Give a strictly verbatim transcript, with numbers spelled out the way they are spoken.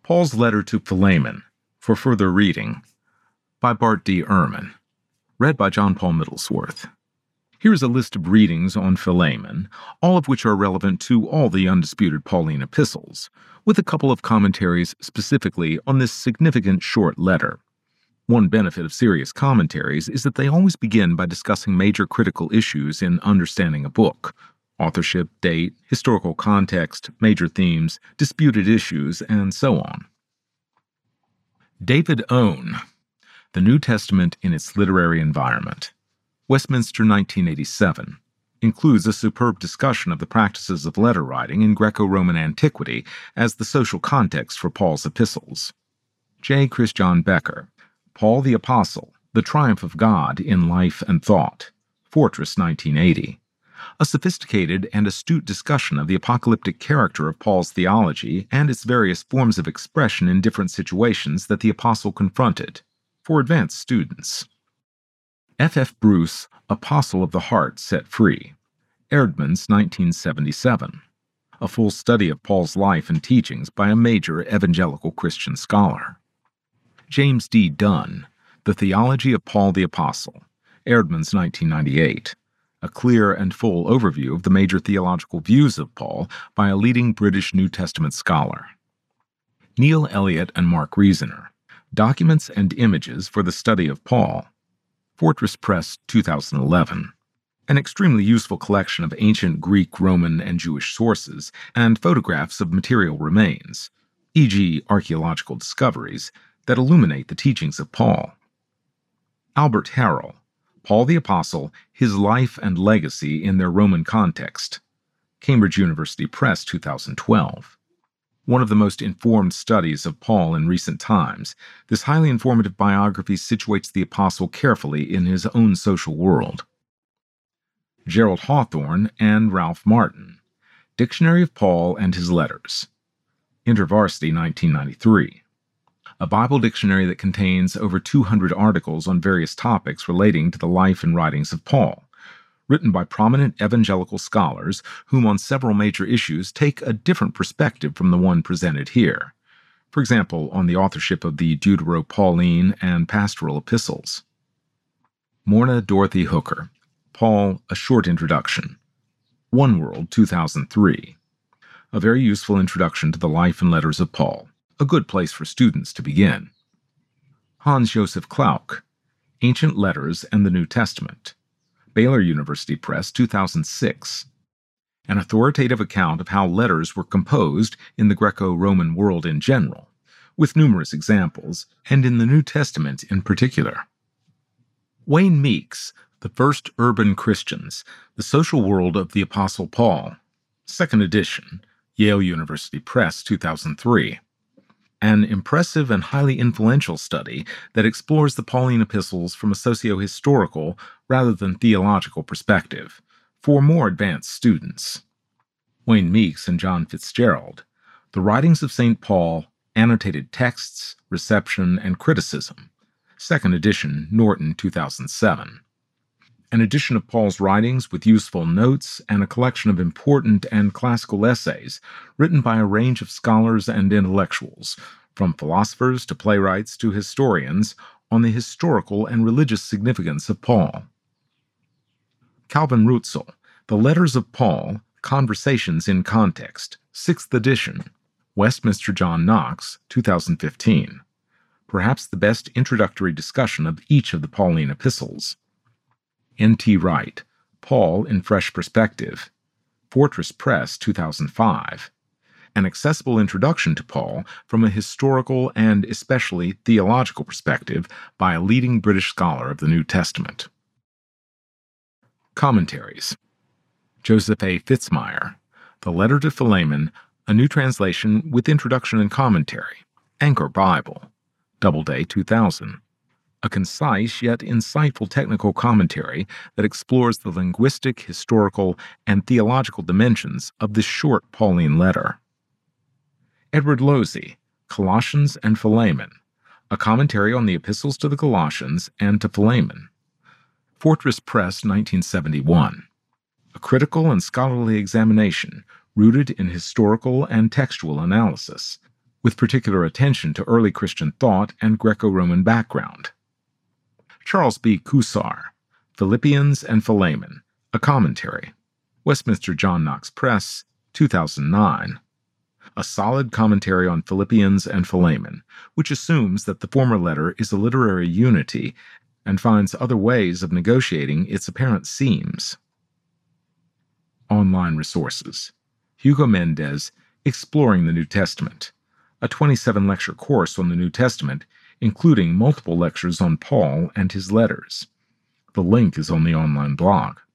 Paul's Letter to Philemon, for further reading, by Bart D. Ehrman, read by John Paul Middlesworth. Here is a list of readings on Philemon, all of which are relevant to all the undisputed Pauline epistles, with a couple of commentaries specifically on this significant short letter. One benefit of serious commentaries is that they always begin by discussing major critical issues in understanding a book: authorship, date, historical context, major themes, disputed issues, and so on. David Owen, The New Testament in its Literary Environment, Westminster, nineteen eighty-seven, includes a superb discussion of the practices of letter writing in Greco-Roman antiquity as the social context for Paul's epistles. J. Christian Becker, Paul the Apostle, The Triumph of God in Life and Thought, Fortress, nineteen eighty, a sophisticated and astute discussion of the apocalyptic character of Paul's theology and its various forms of expression in different situations that the apostle confronted, for advanced students. F. F. Bruce, Apostle of the Heart Set Free, Eerdmans, nineteen seventy-seven, a full study of Paul's life and teachings by a major evangelical Christian scholar. James D. Dunn, The Theology of Paul the Apostle, Eerdmans, nineteen ninety-eight, a clear and full overview of the major theological views of Paul by a leading British New Testament scholar. Neil Elliott and Mark Reasoner, Documents and Images for the Study of Paul, Fortress Press, two thousand eleven, an extremely useful collection of ancient Greek, Roman, and Jewish sources and photographs of material remains, for example archaeological discoveries, that illuminate the teachings of Paul. Albert Harrell, Paul the Apostle, His Life and Legacy in Their Roman Context, Cambridge University Press, two thousand twelve. One of the most informed studies of Paul in recent times, this highly informative biography situates the apostle carefully in his own social world. Gerald Hawthorne and Ralph Martin, Dictionary of Paul and His Letters, InterVarsity, nineteen ninety-three. A Bible dictionary that contains over two hundred articles on various topics relating to the life and writings of Paul, written by prominent evangelical scholars whom on several major issues take a different perspective from the one presented here, for example on the authorship of the Deutero-Pauline and Pastoral epistles. Morna Dorothy Hooker, Paul, A Short Introduction, One World, two thousand three, a very useful introduction to the life and letters of Paul, a good place for students to begin. Hans Josef Klauck, Ancient Letters and the New Testament, Baylor University Press, two thousand six, an authoritative account of how letters were composed in the Greco-Roman world in general, with numerous examples, and in the New Testament in particular. Wayne Meeks, The First Urban Christians, The Social World of the Apostle Paul, second edition, Yale University Press, two thousand three. An impressive and highly influential study that explores the Pauline epistles from a socio-historical rather than theological perspective, for more advanced students. Wayne Meeks and John Fitzgerald, The Writings of Saint Paul, Annotated Texts, Reception, and Criticism, second edition, Norton, two thousand seven. An edition of Paul's writings with useful notes and a collection of important and classical essays written by a range of scholars and intellectuals, from philosophers to playwrights to historians, on the historical and religious significance of Paul. Calvin Rutzel, The Letters of Paul, Conversations in Context, sixth edition, Westminster John Knox, two thousand fifteen. Perhaps the best introductory discussion of each of the Pauline epistles. N. T. Wright, Paul in Fresh Perspective, Fortress Press, two thousand five. An accessible introduction to Paul from a historical and especially theological perspective by a leading British scholar of the New Testament. Commentaries. Joseph A. Fitzmyer, The Letter to Philemon, a New Translation with Introduction and Commentary, Anchor Bible, Doubleday, two thousand. A concise yet insightful technical commentary that explores the linguistic, historical, and theological dimensions of this short Pauline letter. Edward Losey, Colossians and Philemon, a commentary on the epistles to the Colossians and to Philemon. Fortress Press, nineteen seventy-one. A critical and scholarly examination rooted in historical and textual analysis, with particular attention to early Christian thought and Greco-Roman background. Charles B. Cusar, Philippians and Philemon, a Commentary. Westminster John Knox Press, two thousand nine. A solid commentary on Philippians and Philemon, which assumes that the former letter is a literary unity and finds other ways of negotiating its apparent seams. Online resources. Hugo Mendez, Exploring the New Testament, a twenty-seven lecture course on the New Testament, including multiple lectures on Paul and his letters. The link is on the online blog.